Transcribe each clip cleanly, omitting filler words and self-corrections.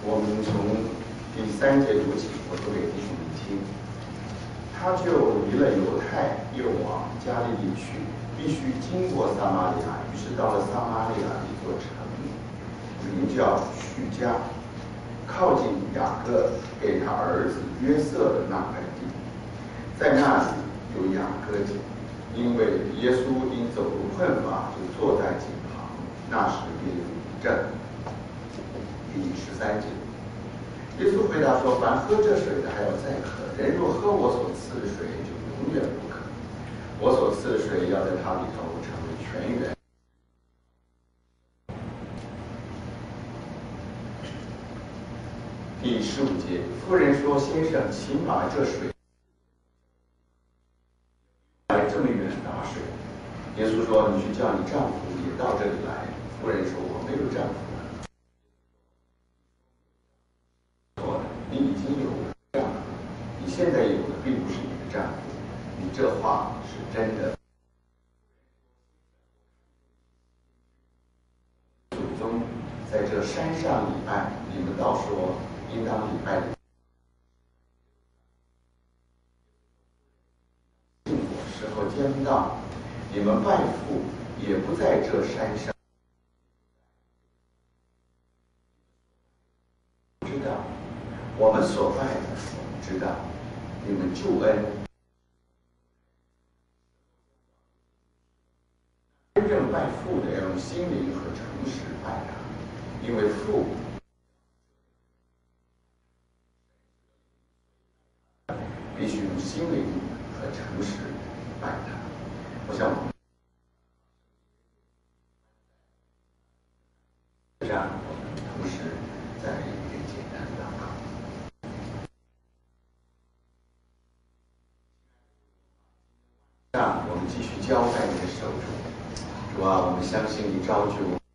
我们从第3节读起，我读给弟兄们听。他就离了犹太，又往加利利去，必须经过撒玛利亚。于是到了撒玛利亚一座城，名叫叙加，靠近雅各给他儿子约瑟的那块地，在那里有雅各井，因为耶稣因走路困乏，就坐在井旁。那时便有一阵。第13节，耶稣回答说：“凡喝这水的还要再渴，人若喝我所赐的水，就永远不渴。我所赐的水要在他里头成为泉源。”第15节，妇人说：“先生，请把这水来这么远打水。”耶稣说：“你去叫你丈夫也到这里来。”妇人说：“我没有丈夫。”你已经有了丈夫，你现在有的并不是你的丈夫，你这话是真的。祖宗在这山上礼拜，你们倒说应当礼拜禁果时候见不到，你们拜父也不在这山上。知道我们所拜的，我们知道你们救恩真正拜父的要用心灵和诚实拜他，因为父必须用心灵和诚实拜他。我想让我们同时再来一个简单的祷告。让我们继续交在你的手中，主啊，我们相信你召集我，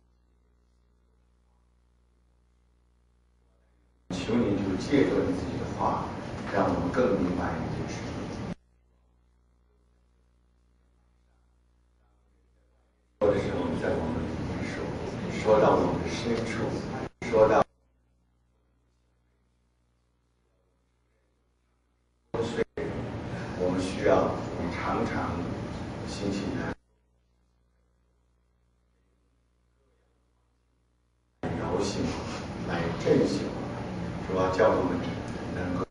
求你就借着你自己的话，让我们更明白你的旨意。说的时候，你在我们里面说到我们的深处，说到我们需要你常常兴起来摇醒我们，来振兴我们，主要叫我们能够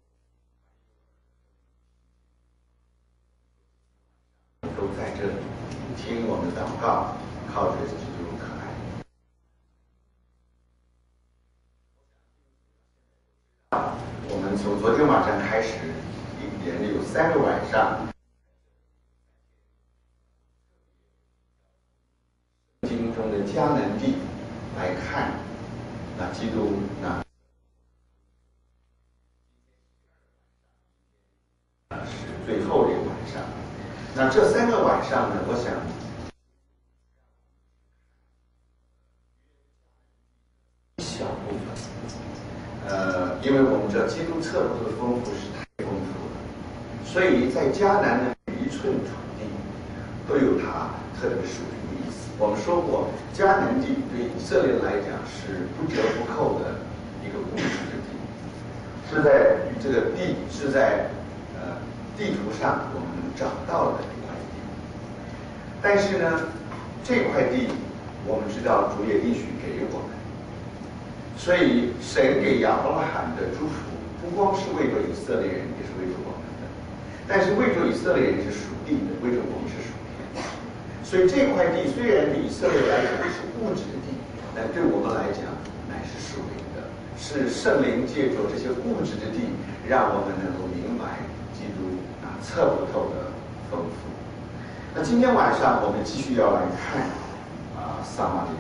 都在这里听我们的祷告，靠着基督可爱。我们从昨天晚上开始，一连有3个晚上，经中的迦南地来看那基督那是最后的一个晚上。那这3个晚上呢，我想一小部分，因为我们知道基督册路的丰富是太丰富了，所以在迦南的每一寸土地都有它特别属灵的意思。我们说过，迦南地对以色列来讲是不折不扣的一个固执的地，是在这个地是在地图上我们找到的一块地。但是呢，这块地我们知道主也应许给我们，所以神给亚伯拉罕的祝福不光是为着以色列人，也是为着我们的。但是为着以色列人是属地的，为着我们是属天的。所以这块地虽然对以色列来讲是物质的地，但对我们来讲乃是属灵的，是圣灵借着这些物质的地，让我们能够明白基督测不透的丰富。那今天晚上我们继续要来看撒玛利亚。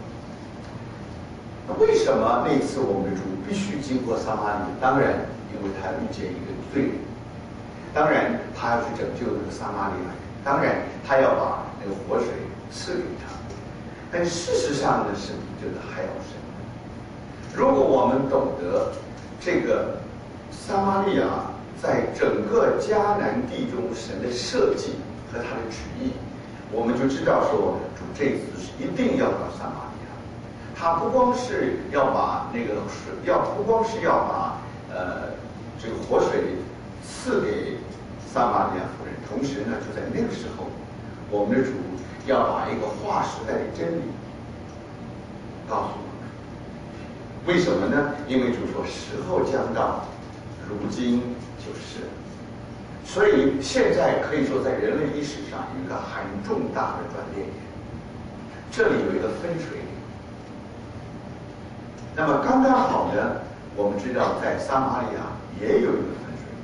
那为什么那次我们的主必须经过撒玛利亚？当然，因为他遇见一个罪人；当然，他要去拯救这个撒玛利亚人；当然，他要把那个活水赐给他。但事实上呢，是比这个还要深。如果我们懂得这个撒玛利亚在整个迦南地中神的设计和他的旨意，我们就知道说主这次是一定要到撒玛利亚。 他不光是要把那个水，不光是要把这个活水赐给撒玛利亚妇人，同时呢，就在那个时候，我们的主要把一个划时代的真理告诉我们。为什么呢？因为主说时候将到，如今就是了。所以现在可以说，在人类历史上有一个很重大的转捩点，这里有一个分水岭。那么刚刚好呢，我们知道在撒玛利亚也有一个分水岭。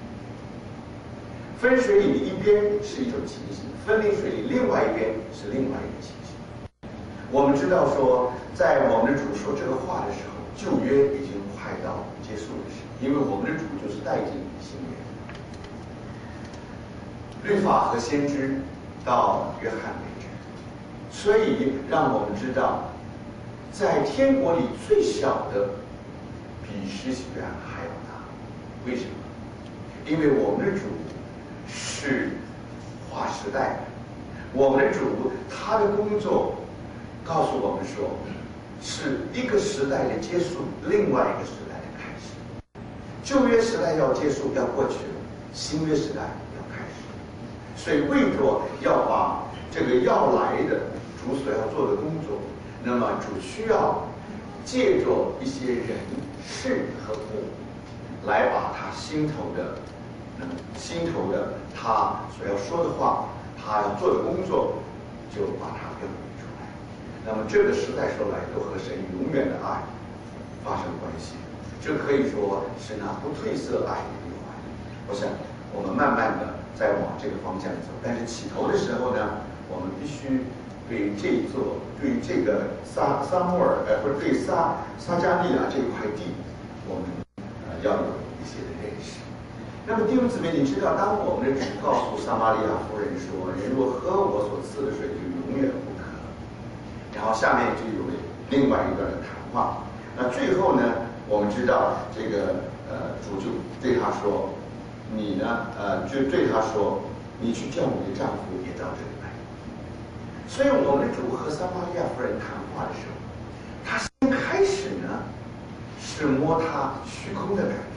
分水岭的一边是一种情形，分离水岭另外一边是另外一个情形。我们知道说，在我们的主说这个话的时候，旧约已经快到结束的时候，因为我们的主就是带进新约。律法和先知到约翰为止，所以让我们知道，在天国里最小的比施洗约翰还要大。为什么？因为我们的主是划时代的，我们的主他的工作告诉我们说，是一个时代的结束，另外一个时代的开始。旧约时代要结束，要过去了，新约时代要开始。所以为着要把这个要来的主所要做的工作，那么主需要借着一些人事和物，来把他心头的他所要说的话，他要做的工作，就把它表明出来。那么这个时代说来，都和神永远的爱发生关系。这可以说是那不褪色爱的一环。我想我们慢慢的在往这个方向走，但是起头的时候呢，我们必须对这个撒母耳或者对撒加利亚这块地，我们要有一些的认识。那么弟兄姊妹，你知道，当我们的主告诉撒玛利亚妇人说：“人若喝我所赐的水，就永远不渴。”然后下面就有另外一段的谈话。那最后呢，我们知道这个主就对他说：“你呢，就对他说，你去叫你的丈夫也到这里来。”所以我们的主和撒玛利亚妇人谈话的时候，他先开始呢是摸他虚空的感觉。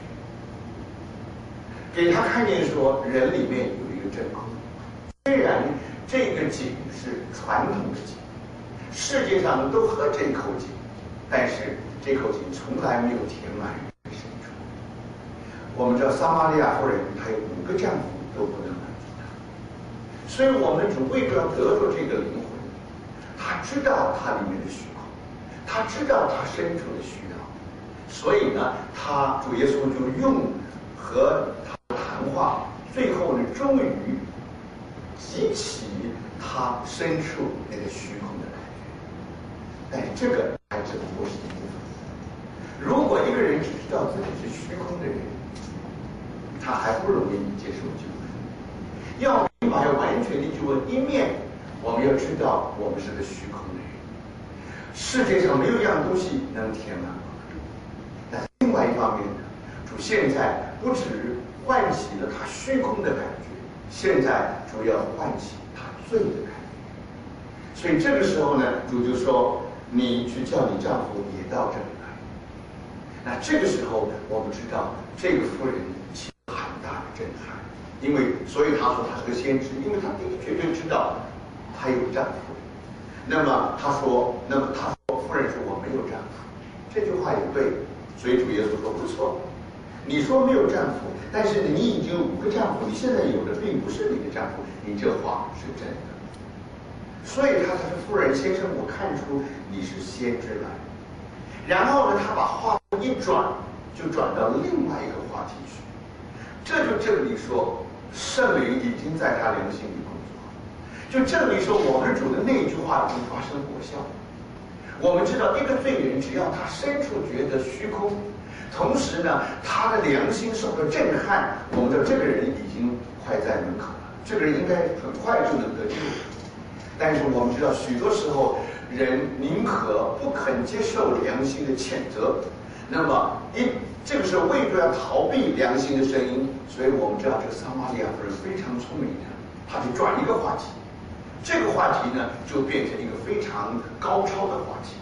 给他看见说，人里面有一个真空。虽然这个井是传统的井，世界上都喝这口井，但是这口井从来没有填满人的深处。我们知道撒玛利亚妇人她有5个丈夫都不能满足她，所以我们的主为了要得着这个灵魂，他知道他里面的虚空，他知道他深处的需要，所以呢，主耶稣就用和谈话，最后呢，终于激起他深处那个虚空的感觉。但是这个还只不过是一部分。如果一个人只知道自己是虚空的人，他还不容易接受救恩。要明白完全的救恩，一面我们要知道我们是个虚空的人，世界上没有一样东西能填满我们。但另外一方面呢，主现在不止唤起了他虚空的感觉，现在主要唤起他罪的感觉。所以这个时候呢，主就说：“你去叫你丈夫也到这里来。”那这个时候，我们知道这个妇人起了很大的震撼，所以他说他是个先知，因为他的确就知道他有丈夫。那么他说，妇人说我没有丈夫，这句话也对，所以主耶稣说不错。你说没有丈夫，但是你已经有5个丈夫，你现在有的并不是你的丈夫，你这话是真的。所以他说：“夫人先生，我看出你是先知来。”然后呢，他把话一转，就转到另外一个话题去。这就证明说，圣灵已经在他良心里工作，就证明说我们主的那一句话已经发生果效。我们知道，一个罪人只要他深处觉得虚空，同时呢，他的良心受到震撼，我们知道这个人已经快在门口了，这个人应该很快就能得救。但是我们知道，许多时候人宁可不肯接受良心的谴责，那么这个时候为着要逃避良心的声音，所以我们知道这个撒玛利亚妇人非常聪明的，他就转一个话题，这个话题呢就变成一个非常高超的话题。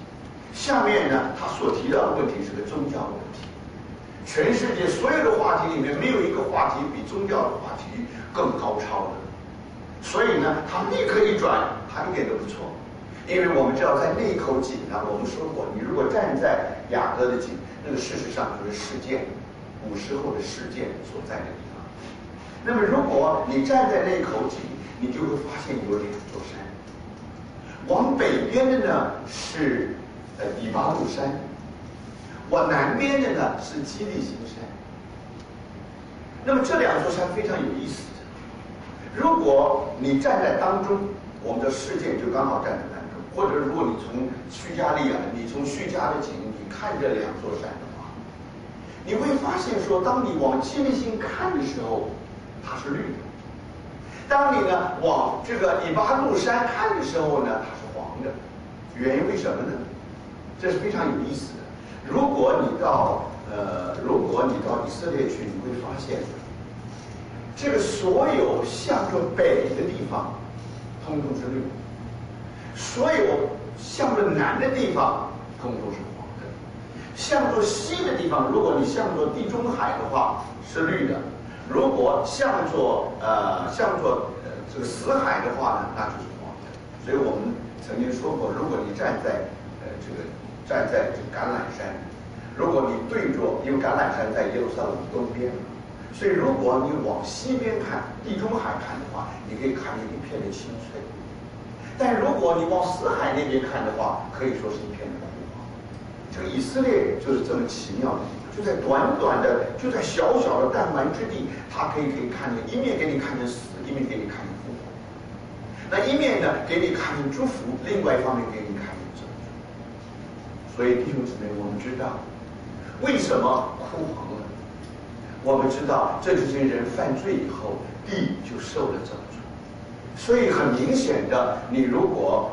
下面呢，他所提到的问题是个宗教的问题。全世界所有的话题里面，没有一个话题比宗教的话题更高超的。所以呢，他立刻一转，他一点都不错。因为我们知道，在那一口井呢，我们说过，你如果站在雅各的井，那个事实上就是事件，古时候的事件所在的地方。那么，如果你站在那一口井，你就会发现有两座山。往北边的呢是以巴路山，往南边的呢是基利心山。那么这两座山非常有意思的。如果你站在当中，我们的事件就刚好站在当中；或者如果你从叙加利亚，你从叙加的井，你看这两座山的话，你会发现说，当你往基利心看的时候，它是绿的；当你呢往这个以巴路山看的时候呢，它是黄的。原因为什么呢？这是非常有意思的。如果你到以色列去，你会发现，这个所有向着北的地方，通通是绿的；所有向着南的地方，通通是黄的；向着西的地方，如果你向着地中海的话，是绿的；如果向着这个死海的话呢，那就是黄的。所以我们曾经说过，如果你站在这个橄榄山，如果你对着，因为橄榄山在耶路撒冷东边，所以如果你往西边看，地中海看的话，你可以看见一片的青翠；但如果你往死海那边看的话，可以说是一片的枯黄。这个以色列就是这么奇妙的地方，就在短短的，就在小小的弹丸之地，它可以看见，一面给你看见死，一面给你看见复活。那一面呢，给你看见祝福；另外一方面给你看见拯救。所以弟兄姊妹，我们知道为什么枯黄了。我们知道，这就是人犯罪以后，地就受了拯救。所以很明显的，你如果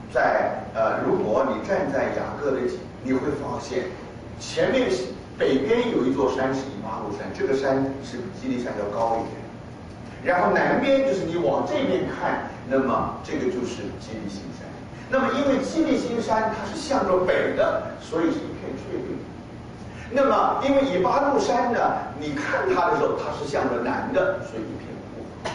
你站在雅各的井，你会发现，前面北边有一座山是以巴路山，这个山是比基利山要高一点。然后南边就是你往这边看，那么这个就是基利心山。那么因为基利心山它是向着北的，所以是一片翠绿。那么因为以巴路山呢，你看它的时候它是向着南的，所以一片枯黄。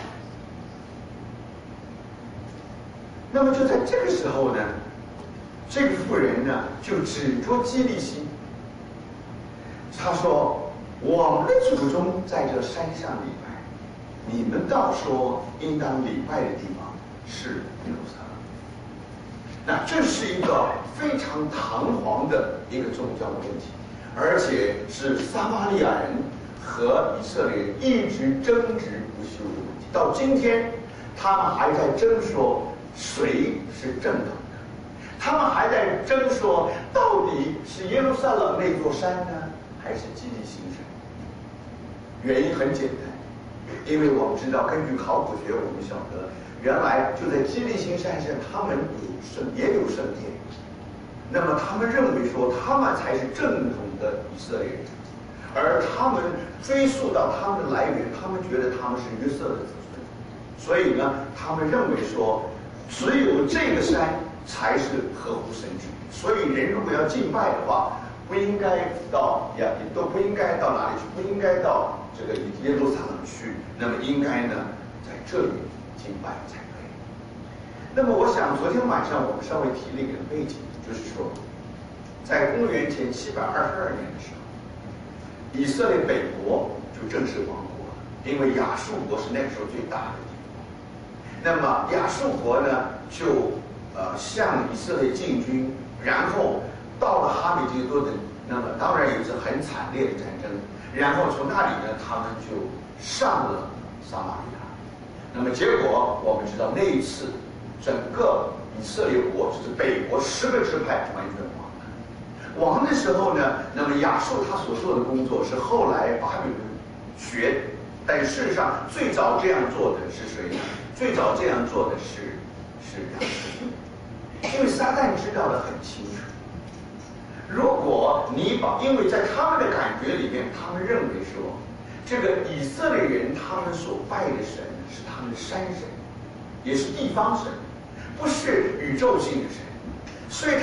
那么就在这个时候呢，这个妇人呢就指着基利心，他说：“我们的祖宗在这山上礼拜，你们倒说应当礼拜的地方是耶路撒冷。”那这是一个非常堂皇的一个宗教的问题，而且是撒玛利亚人和以色列人一直争执不休的问题。到今天，他们还在争说谁是正统的，他们还在争说到底是耶路撒冷那座山呢，还是基利心山？原因很简单，因为我们知道，根据考古学，我们晓得，原来就在基利心山上，他们也有圣殿。那么他们认为说，他们才是正统的以色列人，而他们追溯到他们的来源，他们觉得他们是约瑟的子孙，所以呢，他们认为说，只有这个山才是合乎神旨。所以人如果要敬拜的话，不应该到都不应该到哪里去，不应该到这个耶路撒冷去，那么应该呢在这里敬拜才可以。那么我想昨天晚上我们稍微提了一个背景，就是说，在公元前722年的时候，以色列北国就正式亡国了，因为亚述国是那个时候最大的帝国。那么亚述国呢就向以色列进军，然后到了哈米吉多等，那么当然也是很惨烈的战争。然后从那里呢，他们就上了撒玛利亚。那么结果我们知道，那一次整个以色列国就是北国10个支派完全亡了。亡的时候呢，那么亚述他所做的工作是后来巴比伦学，但事实上最早这样做的是谁呢？最早这样做的是亚述，因为撒旦知道得很清楚。如果你因为在他们的感觉里面，他们认为说，这个以色列人他们所拜的神是他们的山神，也是地方神，不是宇宙性的神，所以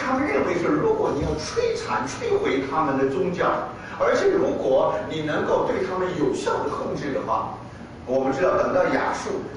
他们认为是，如果你要摧毁他们的宗教，而且如果你能够对他们有效的控制的话，我们知道等到亚述